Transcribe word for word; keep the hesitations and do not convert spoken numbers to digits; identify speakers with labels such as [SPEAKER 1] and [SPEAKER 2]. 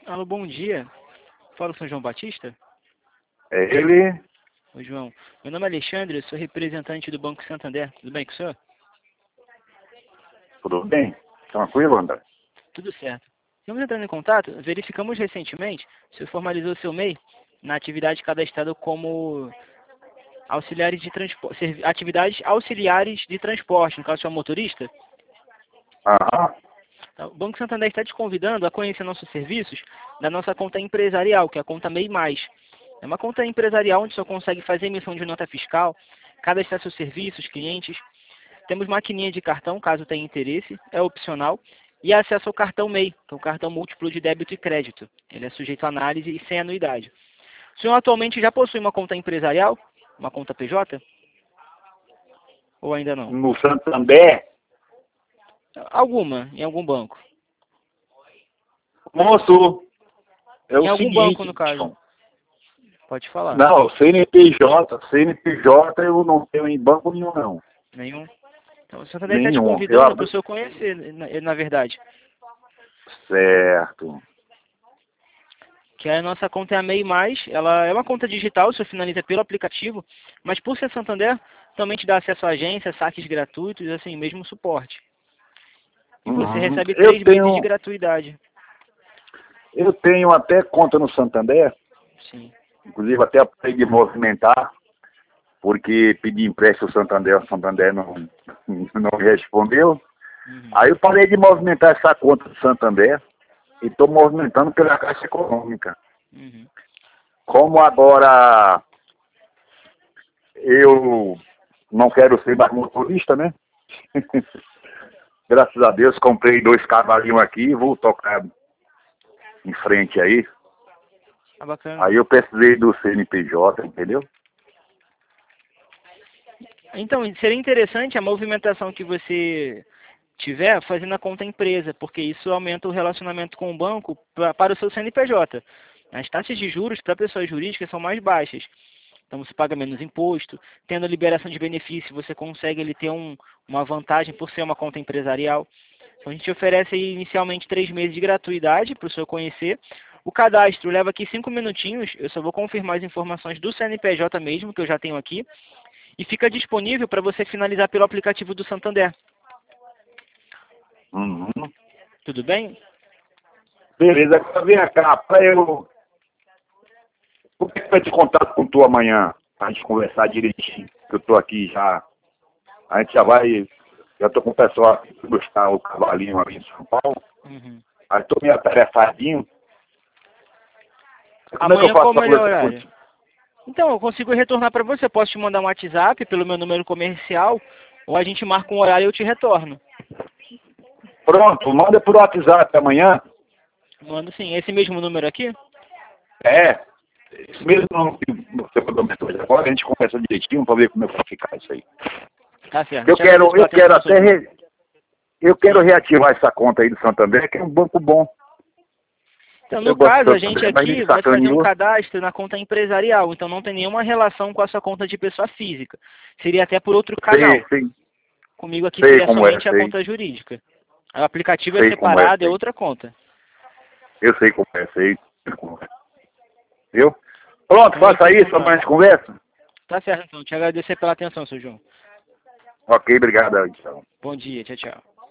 [SPEAKER 1] Alô, bom dia. Fala, São João Batista?
[SPEAKER 2] É ele.
[SPEAKER 1] Oi, João. Meu nome é Alexandre, eu sou representante do Banco Santander. Tudo bem com o senhor?
[SPEAKER 2] Tudo bem? Tranquilo, André?
[SPEAKER 1] Tudo certo. Estamos entrando em contato, verificamos recentemente, o senhor formalizou seu M E I na atividade cadastrada como auxiliares de transporte, atividades auxiliares de transporte, no caso, o senhor é motorista.
[SPEAKER 2] Aham.
[SPEAKER 1] O Banco Santander está te convidando a conhecer nossos serviços da nossa conta empresarial, que é a conta M E I Mais. É uma conta empresarial onde o senhor consegue fazer emissão de nota fiscal, cadastrar seus serviços, clientes. Temos maquininha de cartão, caso tenha interesse, é opcional. E acesso ao cartão M E I, que é um cartão múltiplo de débito e crédito. Ele é sujeito a análise e sem anuidade. O senhor atualmente já possui uma conta empresarial? Uma conta P J? Ou ainda não?
[SPEAKER 2] No Santander?
[SPEAKER 1] Alguma, em algum banco.
[SPEAKER 2] Moço, é
[SPEAKER 1] Em
[SPEAKER 2] o
[SPEAKER 1] algum banco,
[SPEAKER 2] seguinte,
[SPEAKER 1] no caso.
[SPEAKER 2] João.
[SPEAKER 1] Pode falar.
[SPEAKER 2] Não, C N P J, C N P J eu não tenho em banco nenhum, não.
[SPEAKER 1] Nenhum? Então, o Santander está te
[SPEAKER 2] Nenhum. Eu
[SPEAKER 1] convidando para
[SPEAKER 2] abri...
[SPEAKER 1] o senhor conhecer, na, na verdade.
[SPEAKER 2] Certo.
[SPEAKER 1] Que a nossa conta é a M E I Mais, ela é uma conta digital, o senhor finaliza pelo aplicativo, mas por ser Santander, também te dá acesso à agência, saques gratuitos, assim, mesmo suporte. E você
[SPEAKER 2] Uhum.
[SPEAKER 1] recebe
[SPEAKER 2] Eu
[SPEAKER 1] três meses de
[SPEAKER 2] tenho,
[SPEAKER 1] gratuidade.
[SPEAKER 2] eu tenho até conta no Santander,
[SPEAKER 1] Sim.
[SPEAKER 2] inclusive até parei de movimentar, porque pedi empréstimo ao Santander, o Santander não, não respondeu.
[SPEAKER 1] Uhum.
[SPEAKER 2] Aí eu parei de movimentar essa conta do Santander e estou movimentando pela Caixa Econômica.
[SPEAKER 1] Uhum.
[SPEAKER 2] Como agora eu não quero ser mais motorista, né? Graças a Deus comprei dois cavalinhos aqui e vou tocar em frente aí.
[SPEAKER 1] Ah, bacana.
[SPEAKER 2] Aí eu precisei do C N P J, entendeu?
[SPEAKER 1] Então, seria interessante a movimentação que você tiver fazendo a conta empresa, porque isso aumenta o relacionamento com o banco pra, para o seu C N P J. As taxas de juros para pessoas jurídicas são mais baixas. Então você paga menos imposto, tendo a liberação de benefício, você consegue ele ter um, uma vantagem por ser uma conta empresarial. Então a gente oferece aí, inicialmente três meses de gratuidade para o senhor conhecer. O cadastro leva aqui cinco minutinhos, eu só vou confirmar as informações do C N P J mesmo, que eu já tenho aqui, e fica disponível para você finalizar pelo aplicativo do Santander.
[SPEAKER 2] Uhum.
[SPEAKER 1] Tudo bem?
[SPEAKER 2] Beleza, agora vem cá, pra eu... Por que eu te contato com tu amanhã? Pra gente conversar direitinho, que eu tô aqui já. A gente já vai... Já tô com o pessoal aqui pra buscar o cavalinho ali em São Paulo.
[SPEAKER 1] Uhum.
[SPEAKER 2] Aí tô meio atarefadinho. Como é que eu
[SPEAKER 1] Amanhã qual
[SPEAKER 2] faço
[SPEAKER 1] o
[SPEAKER 2] pra
[SPEAKER 1] melhor
[SPEAKER 2] conversar
[SPEAKER 1] horário?
[SPEAKER 2] contigo?
[SPEAKER 1] Então, eu consigo retornar para você. Posso te mandar um WhatsApp pelo meu número comercial, ou a gente marca um horário e eu te retorno.
[SPEAKER 2] Pronto, manda por WhatsApp amanhã.
[SPEAKER 1] Mando sim. Esse mesmo número aqui?
[SPEAKER 2] É. Esse mesmo nome que você mandou mensagem agora, a gente conversa direitinho pra ver como é que vai ficar isso aí.
[SPEAKER 1] Tá certo.
[SPEAKER 2] Eu
[SPEAKER 1] Te agradeço
[SPEAKER 2] quero,
[SPEAKER 1] pela
[SPEAKER 2] eu quero
[SPEAKER 1] atenção, seu
[SPEAKER 2] até...
[SPEAKER 1] João.
[SPEAKER 2] Re... Eu quero
[SPEAKER 1] Sim.
[SPEAKER 2] reativar essa conta aí do Santander, que é um banco bom.
[SPEAKER 1] Então,
[SPEAKER 2] Eu
[SPEAKER 1] no
[SPEAKER 2] gosto
[SPEAKER 1] caso,
[SPEAKER 2] do
[SPEAKER 1] a gente
[SPEAKER 2] Santander, mas ele
[SPEAKER 1] aqui vai fazer um
[SPEAKER 2] sacaneou.
[SPEAKER 1] cadastro na conta empresarial, então não tem nenhuma relação com a sua conta de pessoa física. Seria até por outro canal.
[SPEAKER 2] Sei, sei,
[SPEAKER 1] Comigo aqui
[SPEAKER 2] sei
[SPEAKER 1] seria
[SPEAKER 2] como é,
[SPEAKER 1] somente a
[SPEAKER 2] sei.
[SPEAKER 1] conta jurídica. O aplicativo é
[SPEAKER 2] Sei como é,
[SPEAKER 1] separado, é
[SPEAKER 2] sei.
[SPEAKER 1] outra conta.
[SPEAKER 2] Eu sei como é, sei como é. Viu? Pronto,
[SPEAKER 1] Então, entre
[SPEAKER 2] faça
[SPEAKER 1] em
[SPEAKER 2] isso, amanhã a
[SPEAKER 1] contato.
[SPEAKER 2] gente conversa.
[SPEAKER 1] Tá certo, então. Te agradecer pela atenção, seu João.
[SPEAKER 2] Ok, obrigado, então.
[SPEAKER 1] Bom dia. Tchau, tchau.